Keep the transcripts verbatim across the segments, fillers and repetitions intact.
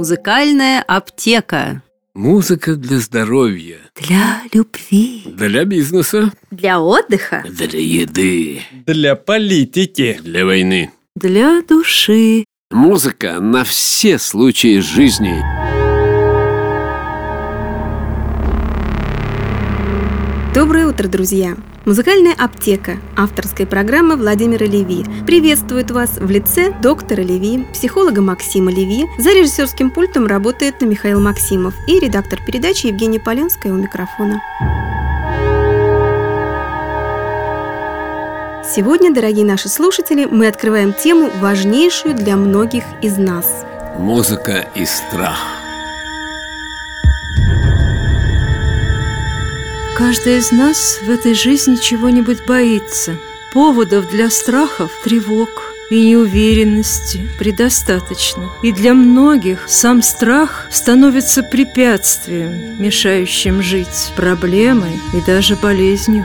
Музыкальная аптека. Музыка для здоровья, Для любви, для бизнеса, для отдыха, для еды, для политики, для войны. для души. Музыка на все случаи жизни. Доброе утро, друзья! Музыкальная аптека авторской программы Владимира Леви приветствует вас в лице доктора Леви, психолога Максима Леви. За режиссерским пультом работает Михаил Максимов и редактор передачи Евгения Полянская у микрофона. Сегодня, дорогие наши слушатели, мы открываем тему, важнейшую для многих из нас. Музыка и страх. Каждый из нас в этой жизни чего-нибудь боится. Поводов для страхов, тревог и неуверенности предостаточно. И для многих сам страх становится препятствием, мешающим жить, проблемой и даже болезнью.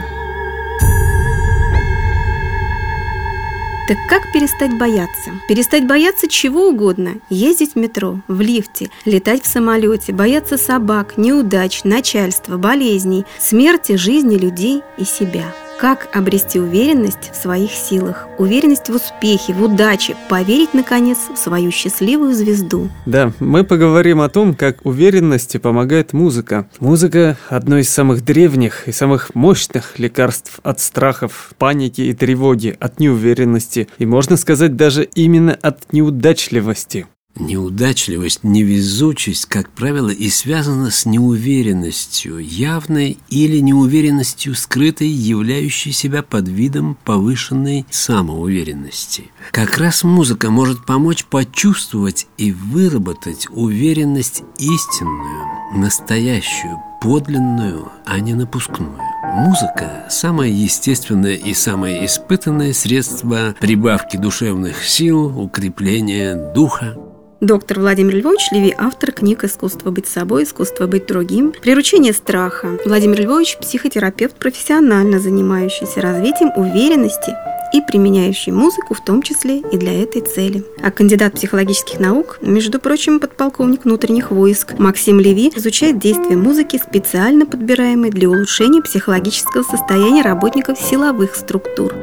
Так как перестать бояться? Перестать бояться чего угодно. Ездить в метро, в лифте, летать в самолете, бояться собак, неудач, начальства, болезней, смерти, жизни людей и себя. Как обрести уверенность в своих силах, уверенность в успехе, в удаче, поверить, наконец, в свою счастливую звезду? Да, мы поговорим о том, как уверенности помогает музыка. Музыка – одно из самых древних и самых мощных лекарств от страхов, паники и тревоги, от неуверенности и, можно сказать, даже именно от неудачливости. Неудачливость, невезучесть, как правило, и связана с неуверенностью, явной или неуверенностью скрытой, являющей себя под видом повышенной самоуверенности. Как раз музыка может помочь почувствовать и выработать уверенность истинную, настоящую, подлинную, а не напускную. Музыка – самое естественное и самое испытанное средство прибавки душевных сил, укрепления духа. Доктор Владимир Львович Леви, автор книг «Искусство быть собой», «Искусство быть другим», «Приручение страха». Владимир Львович – психотерапевт, профессионально занимающийся развитием уверенности и применяющий музыку, в том числе и для этой цели. А кандидат психологических наук, между прочим, подполковник внутренних войск Максим Леви изучает действие музыки, специально подбираемой для улучшения психологического состояния работников силовых структур.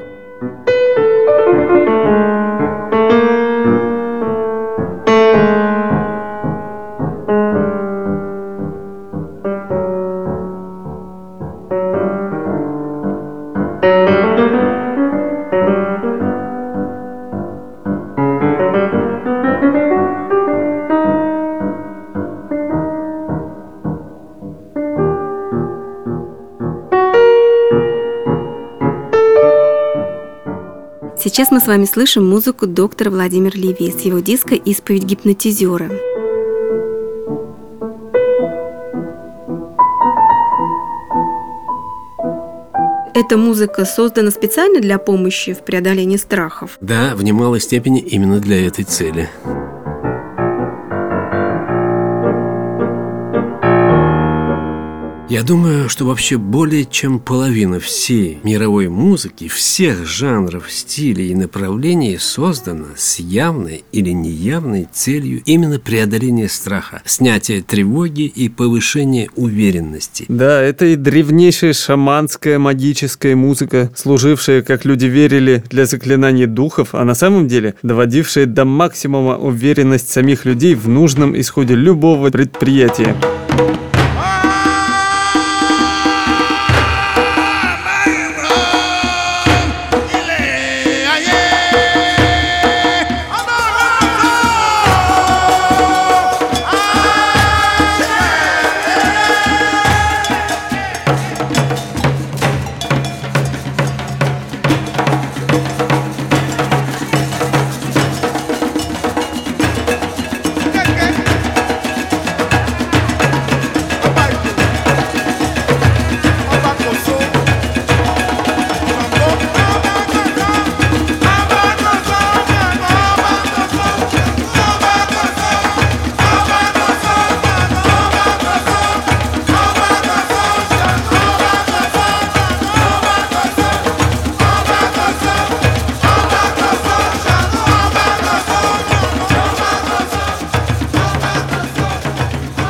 Сейчас мы с вами слышим музыку доктора Владимира Леви с его диска «Исповедь гипнотизера». Эта музыка создана специально для помощи в преодолении страхов? Да, в немалой степени именно для этой цели. Я думаю, что вообще более чем половина всей мировой музыки, всех жанров, стилей и направлений создана с явной или неявной целью именно преодоления страха, снятия тревоги и повышения уверенности. Да, это и древнейшая шаманская магическая музыка, служившая, как люди верили, для заклинаний духов, а на самом деле доводившая до максимума уверенность самих людей в нужном исходе любого предприятия.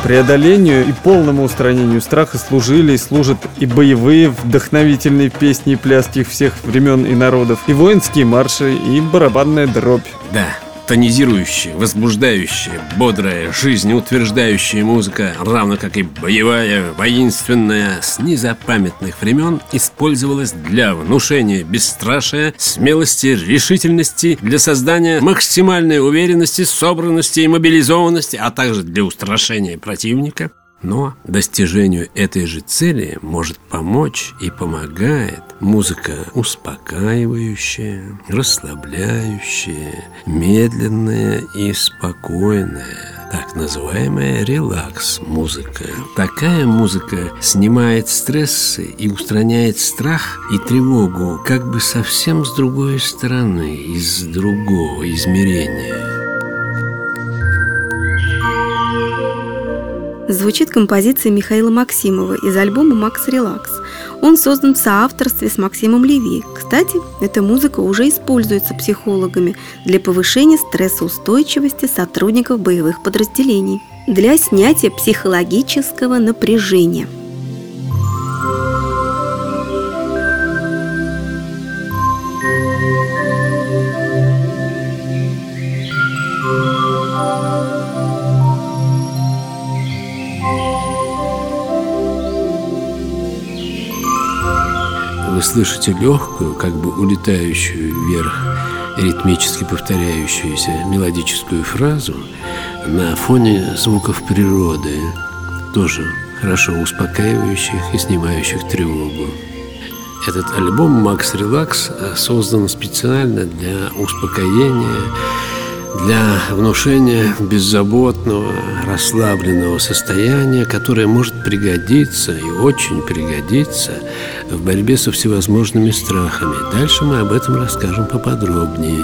преодолению и полному устранению страха служили и служат и боевые вдохновительные песни и пляски всех времен и народов, и воинские марши, и барабанная дробь. Да, тонизирующая, возбуждающая, бодрая, жизнеутверждающая музыка, равно как и боевая, воинственная, с незапамятных времен использовалась для внушения бесстрашия, смелости, решительности, для создания максимальной уверенности, собранности и мобилизованности, а также для устрашения противника. Но достижению этой же цели может помочь и помогает музыка успокаивающая, расслабляющая, медленная и спокойная, так называемая релакс-музыка. Такая музыка снимает стрессы и устраняет страх и тревогу как бы совсем с другой стороны, из другого измерения. Звучит композиция Михаила Максимова из альбома «Макс Релакс». Он создан в соавторстве с Максимом Леви. Кстати, эта музыка уже используется психологами для повышения стрессоустойчивости сотрудников боевых подразделений, для снятия психологического напряжения. Вы слышите легкую, как бы улетающую вверх, ритмически повторяющуюся мелодическую фразу на фоне звуков природы, тоже хорошо успокаивающих и снимающих тревогу. Этот альбом «Макс Релакс» создан специально для успокоения, для внушения беззаботного, расслабленного состояния, которое может пригодиться и очень пригодиться в борьбе со всевозможными страхами. Дальше мы об этом расскажем поподробнее.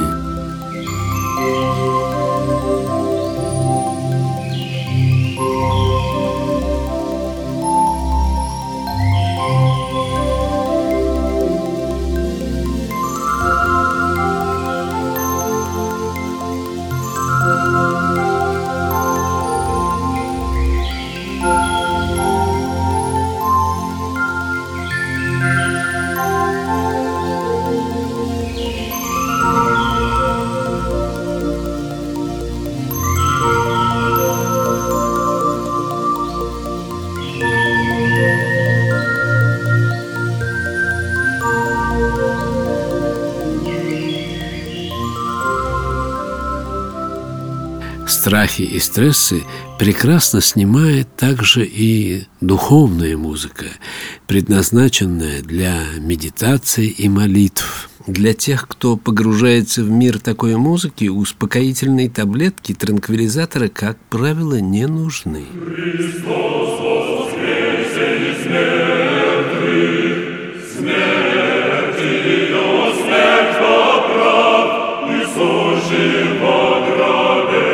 Страхи и стрессы прекрасно снимает также и духовная музыка, предназначенная для медитации и молитв. Для тех, кто погружается в мир такой музыки, успокоительные таблетки, транквилизаторы, как правило, не нужны. Христос воскресе из мертвых, смерть ее, смерть поправ, Иисус жив во гробе.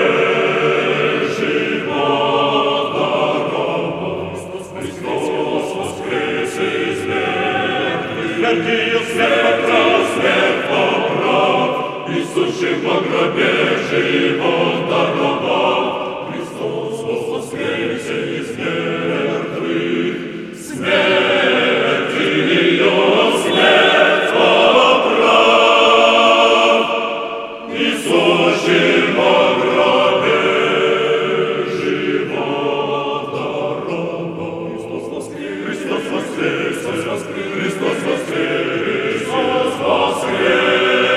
Иисус жив во гробе, живот даровал. Христос воскресе из мертвых, смерть ее, смерть поправ. Иисус жив во гробе, живот даровал. Христос воскресе, Христос воскресе, Христос воскресе, Христос воскресе.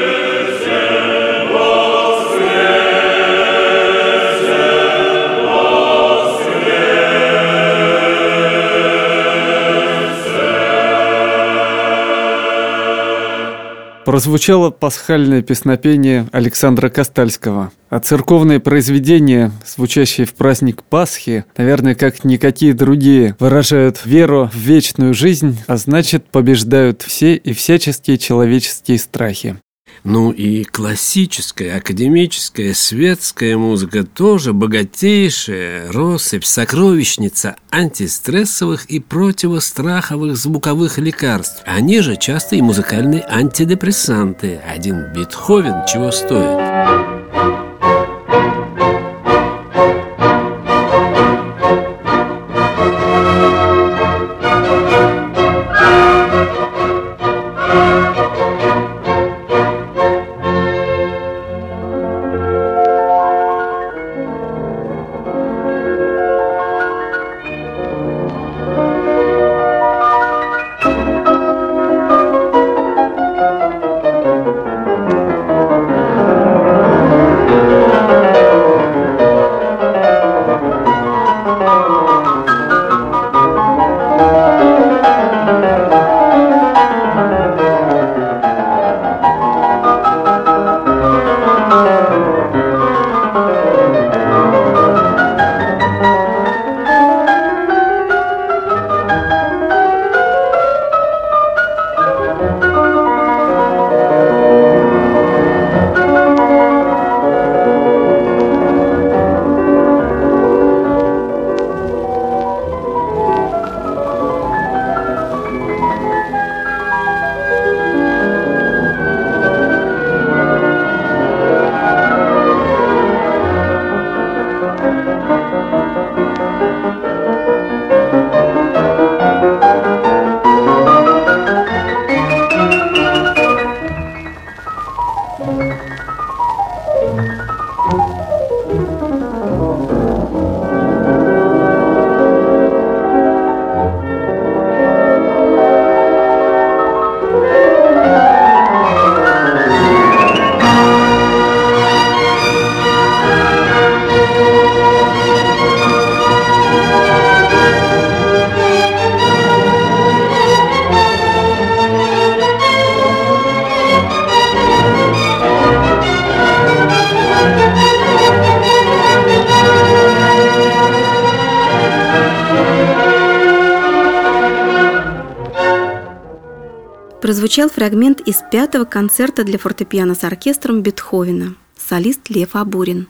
Прозвучало пасхальное песнопение Александра Костальского. А церковные произведения, звучащие в праздник Пасхи, наверное, как никакие другие, выражают веру в вечную жизнь, а значит, побеждают все и всяческие человеческие страхи. Ну и классическая, академическая, светская музыка тоже богатейшая россыпь, сокровищница антистрессовых и противостраховых звуковых лекарств. Они же часто и музыкальные антидепрессанты. Один Бетховен чего стоит. прозвучал фрагмент из пятого концерта для фортепиано с оркестром Бетховена. Солист Лев Абурин.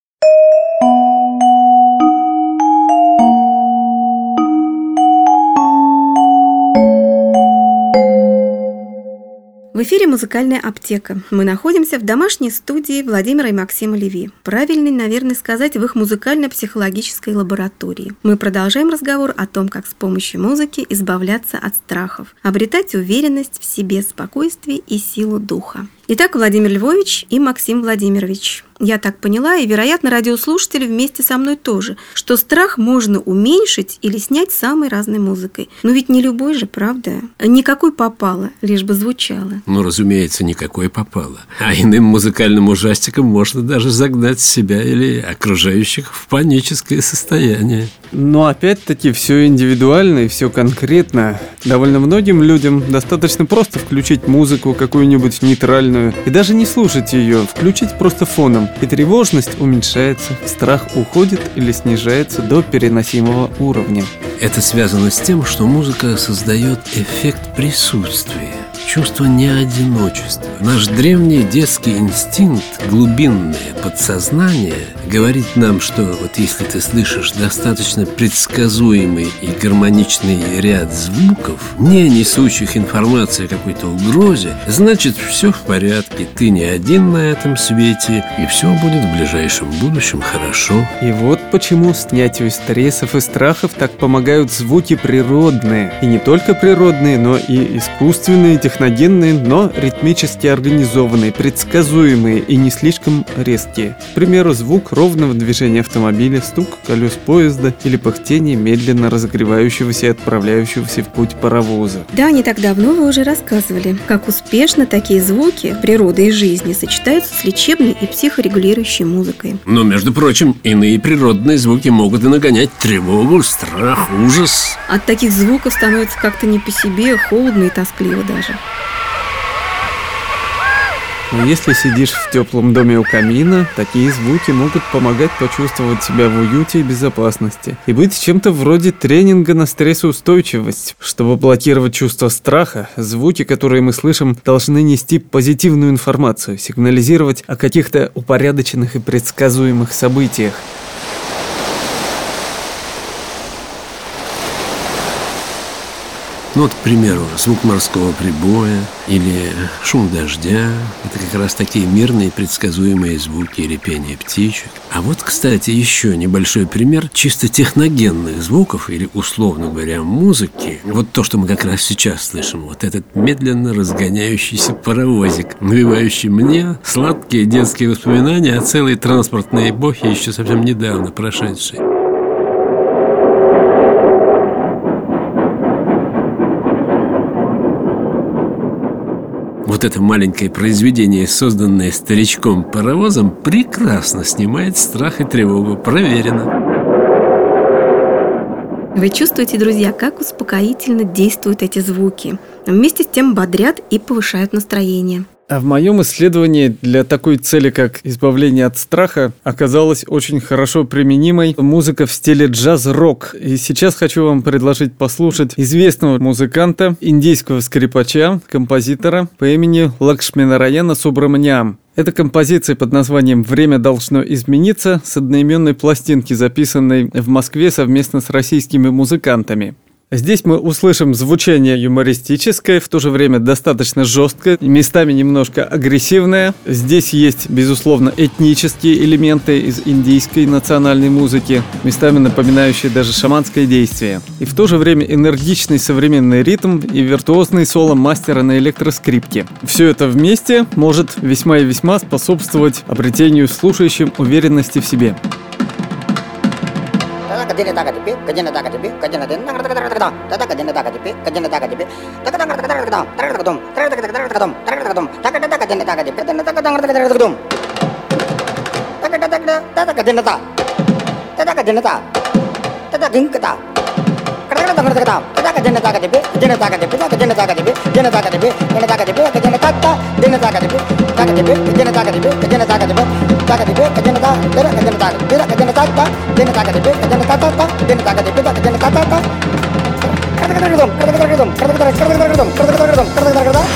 В эфире «Музыкальная аптека». Мы находимся в домашней студии Владимира и Максима Леви. Правильно, наверное, сказать, в их музыкально-психологической лаборатории. Мы продолжаем разговор о том, как с помощью музыки избавляться от страхов, обретать уверенность в себе, спокойствие и силу духа. Итак, Владимир Львович и Максим Владимирович. Я так поняла, и, вероятно, радиослушатели вместе со мной тоже, что страх можно уменьшить или снять самой разной музыкой. Но ведь не любой же, правда? Никакой попало, лишь бы звучало. Ну, разумеется, никакой попало. А иным музыкальным ужастиком можно даже загнать себя или окружающих в паническое состояние. Но опять-таки все индивидуально и все конкретно. Довольно многим людям достаточно просто включить музыку какую-нибудь нейтральную и даже не слушать ее, включить просто фоном. И тревожность уменьшается, страх уходит или снижается до переносимого уровня. Это связано с тем, что музыка создает эффект присутствия, чувство неодиночества. Наш древний детский инстинкт, глубинное подсознание, говорит нам, что вот если ты слышишь достаточно предсказуемый и гармоничный ряд звуков, не несущих информации о какой-то угрозе, значит, все в порядке, ты не один на этом свете, и все будет в ближайшем будущем хорошо. И вот почему снятию стрессов и страхов так помогают звуки природные. И не только природные, но и искусственные, техногенные, но ритмически организованные, предсказуемые и не слишком резкие. К примеру, звук ровного движения автомобиля, стук колес поезда или пыхтение медленно разогревающегося и отправляющегося в путь паровоза. Да, не так давно вы уже рассказывали, как успешно такие звуки природы и жизни сочетаются с лечебной и психорегулирующей музыкой. Но, между прочим, иные природные звуки могут и нагонять тревогу, страх, ужас. От таких звуков становится как-то не по себе, холодно и тоскливо даже. Но если сидишь в теплом доме у камина, такие звуки могут помогать почувствовать себя в уюте и безопасности и быть чем-то вроде тренинга на стрессоустойчивость. Чтобы блокировать чувство страха, звуки, которые мы слышим, должны нести позитивную информацию, сигнализировать о каких-то упорядоченных и предсказуемых событиях. Ну вот, к примеру, звук морского прибоя или шум дождя. Это как раз такие мирные предсказуемые звуки или пение птичек. А вот, кстати, еще небольшой пример чисто техногенных звуков или, условно говоря, музыки. Вот то, что мы как раз сейчас слышим. Вот этот медленно разгоняющийся паровозик, навевающий мне сладкие детские воспоминания о целой транспортной эпохе, еще совсем недавно прошедшей. Вот это маленькое произведение, созданное старичком-паровозом, прекрасно снимает страх и тревогу. Проверено. Вы чувствуете, друзья, как успокоительно действуют эти звуки. Вместе с тем бодрят и повышают настроение. А в моем исследовании для такой цели, как избавление от страха, оказалась очень хорошо применимой музыка в стиле джаз-рок. И сейчас хочу вам предложить послушать известного музыканта, индийского скрипача, композитора по имени Лакшминараяна Субраманиам. Это композиция под названием «Время должно измениться» с одноименной пластинки, записанной в Москве совместно с российскими музыкантами. Здесь мы услышим звучание юмористическое, в то же время достаточно жесткое, местами немножко агрессивное. Здесь есть, безусловно, этнические элементы из индийской национальной музыки, местами напоминающие даже шаманское действие. И в то же время энергичный современный ритм и виртуозный соло мастера на электроскрипке. Все это вместе может весьма и весьма способствовать обретению слушающим уверенности в себе. Kadina daga dipi, kadina daga dipi, kadina den daga daga daga daga, daga kadina daga dipi, kadina daga dipi, daga daga daga daga daga, daga daga dum, daga daga daga daga dum, daga daga dum, daga daga kadina daga dipi, kadina daga daga daga daga dum, daga daga daga daga kadina da, daga kadina da, daga ging kada, daga daga daga daga, daga kadina daga dipi, kadina daga dipi, kadina daga dipi, kadina daga dipi, kadina daga dipi, kadina daga, kadina daga dipi, daga dipi, kadina daga dipi, kadina daga dipi, daga dipi, kadina da, daga kadina daga, daga kadina daga, kadina daga dipi, kadina daga daga, kadina daga dipi, kadina daga daga, daga daga dum, daga daga dum, daga daga daga dum, daga daga dum, daga daga dum, daga daga dum.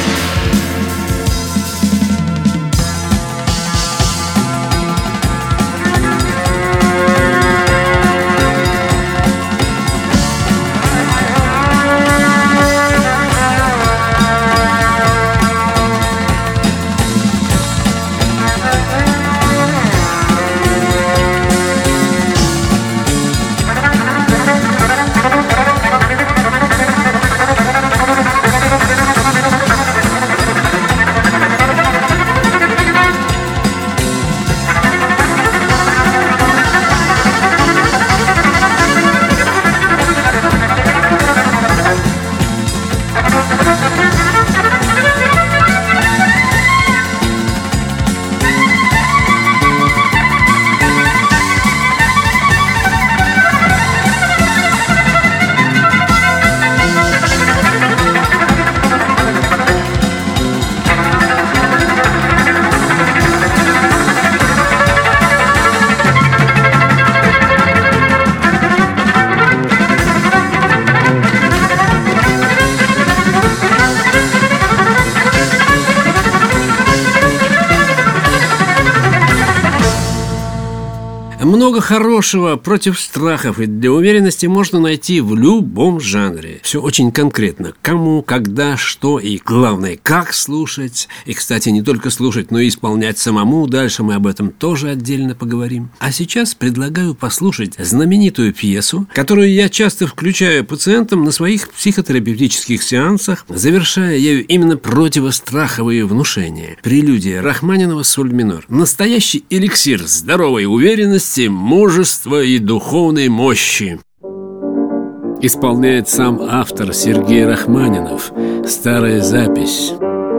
Много хорошего против страхов и для уверенности можно найти в любом жанре. Все очень конкретно. Кому, когда, что и, главное, как слушать. И, кстати, не только слушать, но и исполнять самому. Дальше мы об этом тоже отдельно поговорим. А сейчас предлагаю послушать знаменитую пьесу, которую я часто включаю пациентам на своих психотерапевтических сеансах, завершая ею именно противостраховые внушения. Прелюдия Рахманинова «Соль минор». Настоящий эликсир здоровой уверенности, мужества и духовной мощи. Исполняет сам автор Сергей Рахманинов. Старая запись.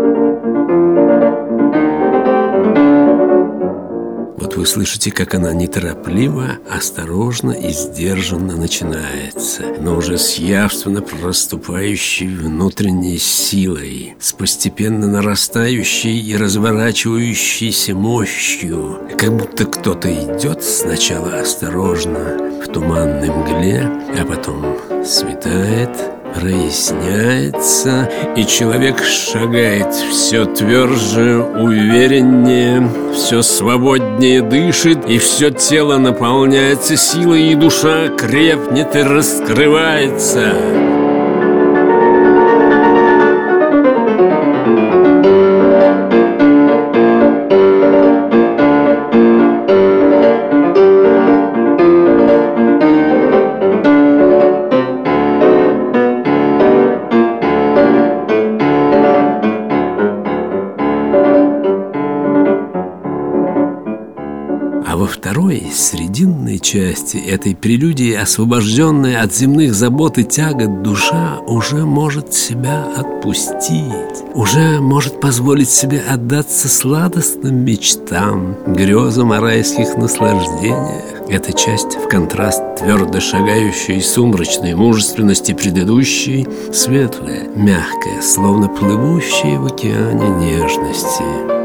Вот вы слышите, как она неторопливо, осторожно и сдержанно начинается, но уже с явственно проступающей внутренней силой, с постепенно нарастающей и разворачивающейся мощью, как будто кто-то идет сначала осторожно в туманной мгле, а потом светает, проясняется, и человек шагает все тверже, увереннее, все свободнее дышит, и все тело наполняется силой, и душа крепнет и раскрывается. Второй, срединной части этой прелюдии, освобожденная от земных забот и тягот, душа уже может себя отпустить, уже может позволить себе отдаться сладостным мечтам, грезам о райских наслаждениях. Эта часть, в контраст твердо шагающей сумрачной мужественности предыдущей, светлая, мягкая, словно плывущая в океане нежности.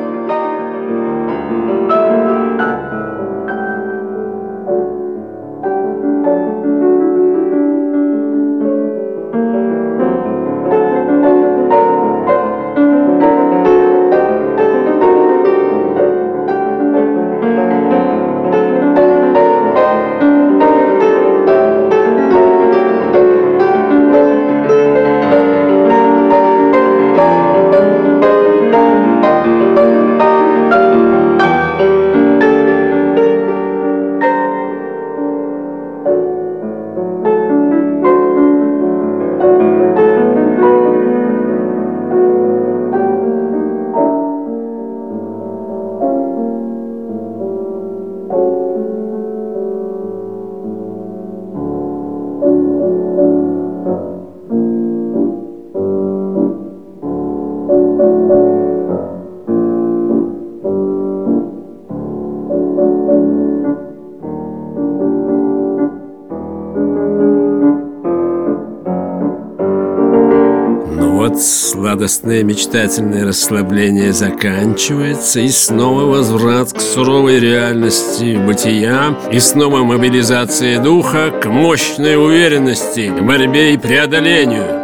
Сладостное мечтательное расслабление заканчивается, и снова возврат к суровой реальности бытия, и снова мобилизация духа к мощной уверенности, к борьбе и преодолению.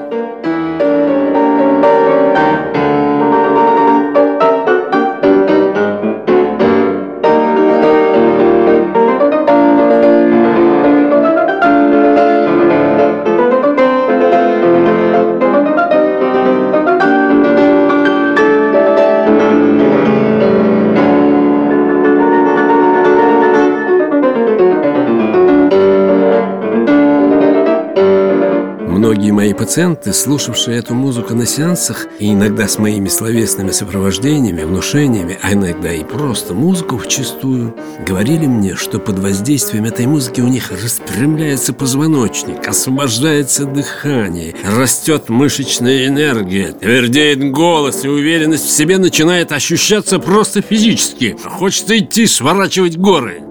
Многие мои пациенты, слушавшие эту музыку на сеансах, и иногда с моими словесными сопровождениями, внушениями, а иногда и просто музыку вчистую, говорили мне, что под воздействием этой музыки у них распрямляется позвоночник, освобождается дыхание, растет мышечная энергия, твердеет голос, и уверенность в себе начинает ощущаться просто физически. Хочется идти сворачивать горы.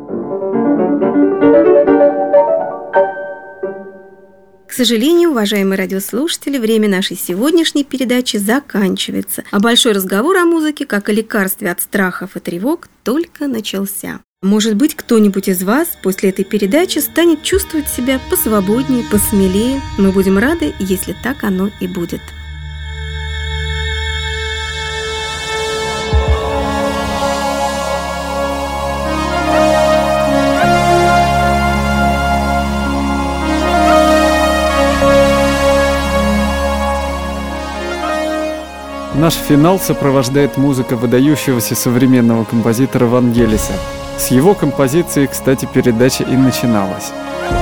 К сожалению, уважаемые радиослушатели, время нашей сегодняшней передачи заканчивается, а большой разговор о музыке, как о лекарстве от страхов и тревог, только начался. Может быть, кто-нибудь из вас после этой передачи станет чувствовать себя посвободнее, посмелее. Мы будем рады, если так оно и будет. Наш финал сопровождает музыка выдающегося современного композитора Вангелиса. С его композиции, кстати, передача и начиналась.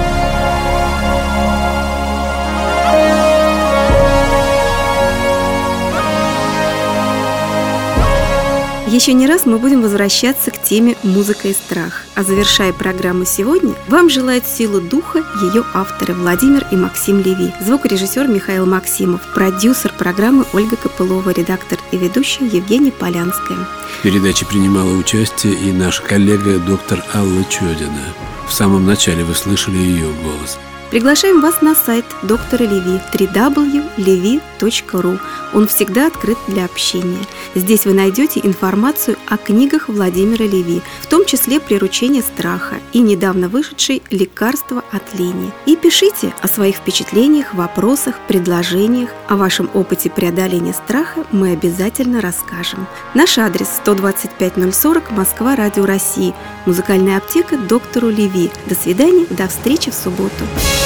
Еще не раз мы будем возвращаться к теме «Музыка и страх». А завершая программу сегодня, вам желают силу духа ее авторы Владимир и Максим Леви, звукорежиссер Михаил Максимов, продюсер программы Ольга Копылова, редактор и ведущая Евгения Полянская. В передаче принимала участие и наша коллега доктор Алла Чёдина. В самом начале вы слышали ее голос. Приглашаем вас на сайт доктора Леви дабл ю дабл ю дабл ю точка леви точка ру. Он всегда открыт для общения. Здесь вы найдете информацию о книгах Владимира Леви, в том числе «Приручение страха» и недавно вышедший «Лекарство от лени». И пишите о своих впечатлениях, вопросах, предложениях. О вашем опыте преодоления страха мы обязательно расскажем. Наш адрес сто двадцать пять ноль сорок, Москва, Радио России. Музыкальная аптека доктору Леви. До свидания, до встречи в субботу.